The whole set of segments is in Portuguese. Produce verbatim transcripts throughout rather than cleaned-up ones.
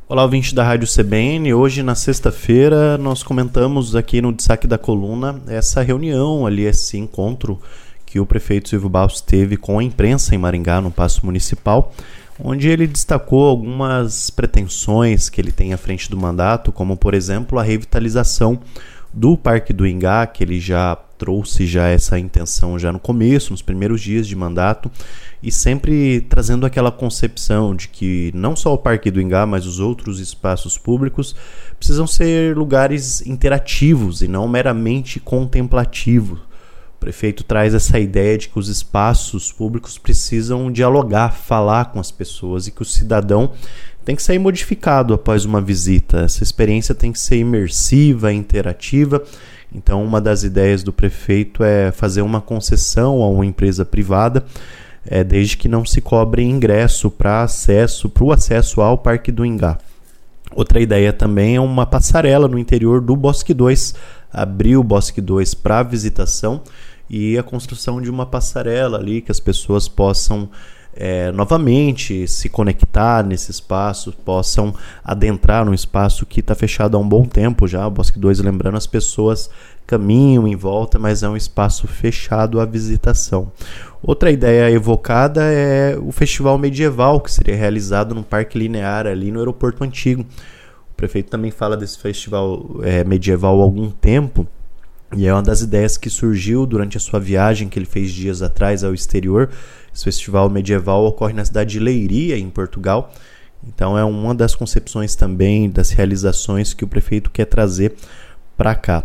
Olá, ouvinte da Rádio C B N. Hoje, na sexta-feira, nós comentamos aqui no destaque da coluna essa reunião ali, esse encontro que o prefeito Silvio Barros teve com a imprensa em Maringá, no Paço Municipal, onde ele destacou algumas pretensões que ele tem à frente do mandato, como, por exemplo, a revitalização do Parque do Ingá, que ele já trouxe já essa intenção já no começo, nos primeiros dias de mandato, e sempre trazendo aquela concepção de que não só o Parque do Ingá, mas os outros espaços públicos precisam ser lugares interativos e não meramente contemplativos. O prefeito traz essa ideia de que os espaços públicos precisam dialogar, falar com as pessoas e que o cidadão tem que sair modificado após uma visita. Essa experiência tem que ser imersiva, interativa. Então, uma das ideias do prefeito é fazer uma concessão a uma empresa privada, é, desde que não se cobre ingresso para acesso, para o acesso ao Parque do Ingá. Outra ideia também é uma passarela no interior do Bosque dois, abrir o Bosque dois para visitação e a construção de uma passarela ali que as pessoas possam É, novamente se conectar nesse espaço, possam adentrar num espaço que está fechado há um bom tempo já. O Bosque dois, lembrando, as pessoas caminham em volta, mas é um espaço fechado à visitação. Outra ideia evocada é o Festival Medieval, que seria realizado no Parque Linear, ali no Aeroporto Antigo. O prefeito também fala desse festival é, medieval há algum tempo, e é uma das ideias que surgiu durante a sua viagem que ele fez dias atrás ao exterior. Esse festival medieval ocorre na cidade de Leiria, em Portugal. Então é uma das concepções também, das realizações que o prefeito quer trazer para cá.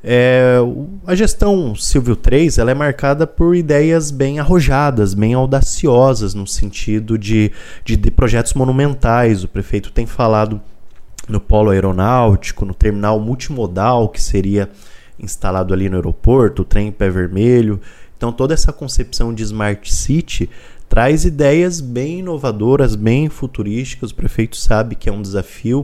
É, a gestão Silvio três, ela é marcada por ideias bem arrojadas, bem audaciosas, no sentido de, de, de projetos monumentais. O prefeito tem falado no polo aeronáutico, no terminal multimodal, que seria instalado ali no aeroporto, o trem pé vermelho. Então toda essa concepção de Smart City traz ideias bem inovadoras, bem futurísticas. O prefeito sabe que é um desafio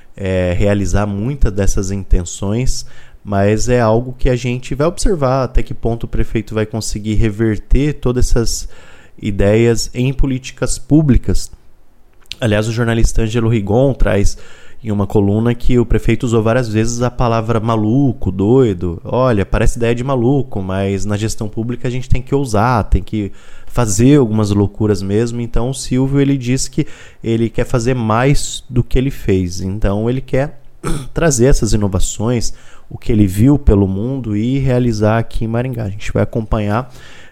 é, realizar muitas dessas intenções, mas é algo que a gente vai observar até que ponto o prefeito vai conseguir reverter todas essas ideias em políticas públicas. Aliás, o jornalista Ângelo Rigon traz em uma coluna que o prefeito usou várias vezes a palavra maluco, doido. Olha, parece ideia de maluco, mas na gestão pública a gente tem que ousar, tem que fazer algumas loucuras mesmo. Então o Silvio, ele diz que ele quer fazer mais do que ele fez. Então ele quer trazer essas inovações, o que ele viu pelo mundo, e realizar aqui em Maringá. A gente vai acompanhar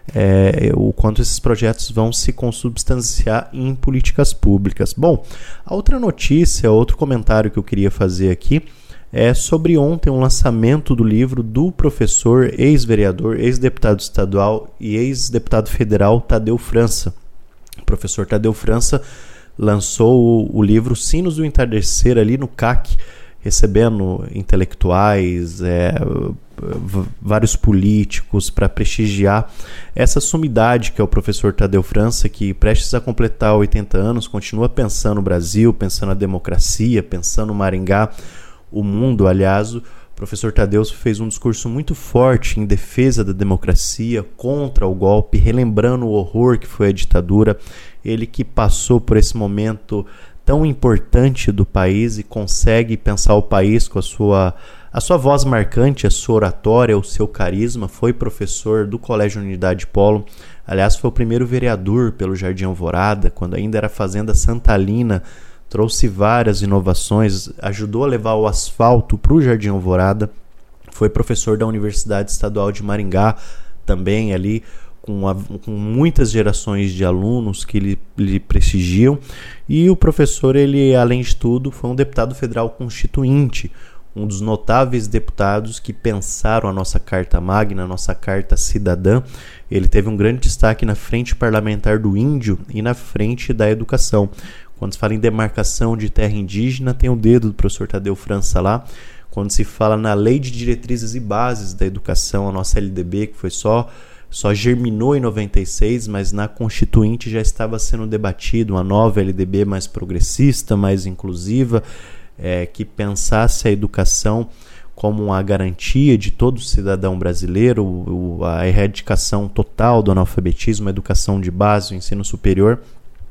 É, o quanto esses projetos vão se consubstanciar em políticas públicas. Bom, a outra notícia, outro comentário que eu queria fazer aqui é sobre ontem o lançamento do livro do professor, ex-vereador, ex-deputado estadual e ex-deputado federal Tadeu França. O professor Tadeu França lançou o, o livro Sinos do Entardecer ali no C A C, recebendo intelectuais, é, vários políticos para prestigiar essa sumidade que é o professor Tadeu França, que prestes a completar oitenta anos, continua pensando no Brasil, pensando na democracia, pensando no Maringá, o mundo. Aliás, o professor Tadeu fez um discurso muito forte em defesa da democracia, contra o golpe, relembrando o horror que foi a ditadura. Ele que passou por esse momento tão importante do país e consegue pensar o país com a sua, a sua voz marcante, a sua oratória, o seu carisma. Foi professor do Colégio Unidade Polo. Aliás, foi o primeiro vereador pelo Jardim Alvorada, quando ainda era Fazenda Santalina. Trouxe várias inovações, ajudou a levar o asfalto para o Jardim Alvorada. Foi professor da Universidade Estadual de Maringá, também ali Com, a, com muitas gerações de alunos que lhe, lhe prestigiam. E o professor, ele, além de tudo, foi um deputado federal constituinte, um dos notáveis deputados que pensaram a nossa Carta Magna, a nossa Carta Cidadã. Ele teve um grande destaque na frente parlamentar do índio e na frente da educação. Quando se fala em demarcação de terra indígena, tem o dedo do professor Tadeu França lá. Quando se fala na Lei de Diretrizes e Bases da Educação, a nossa L D B, que foi só Só germinou em noventa e seis, mas na Constituinte já estava sendo debatido uma nova L D B mais progressista, mais inclusiva, é, que pensasse a educação como uma garantia de todo cidadão brasileiro, o, a erradicação total do analfabetismo, a educação de base, o ensino superior.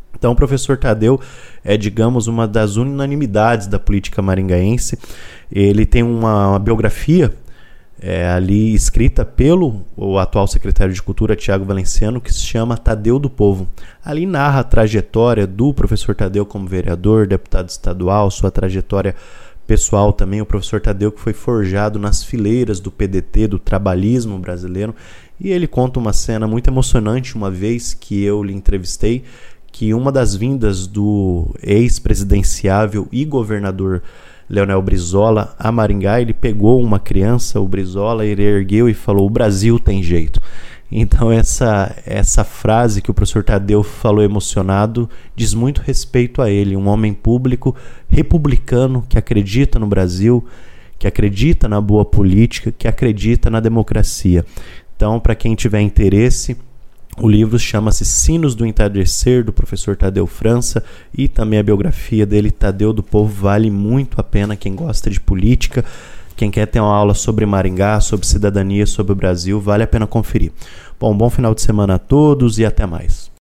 Então o professor Tadeu é, digamos, uma das unanimidades da política maringaense. Ele tem uma, uma biografia é, ali escrita pelo o atual secretário de Cultura, Tiago Valenciano, que se chama Tadeu do Povo. Ali narra a trajetória do professor Tadeu como vereador, deputado estadual, sua trajetória pessoal também. O professor Tadeu, que foi forjado nas fileiras do P D T, do trabalhismo brasileiro, e ele conta uma cena muito emocionante, uma vez que eu lhe entrevistei, que uma das vindas do ex-presidenciável e governador Leonel Brizola a Maringá, ele pegou uma criança, o Brizola, ele ergueu e falou: o Brasil tem jeito. Então essa, essa frase que o professor Tadeu falou emocionado diz muito respeito a ele, um homem público, republicano, que acredita no Brasil, que acredita na boa política, que acredita na democracia. Então, para quem tiver interesse, o livro chama-se Sinos do Entardecer, do professor Tadeu França, e também a biografia dele, Tadeu do Povo, vale muito a pena. Quem gosta de política, quem quer ter uma aula sobre Maringá, sobre cidadania, sobre o Brasil, vale a pena conferir. Bom, bom final de semana a todos e até mais.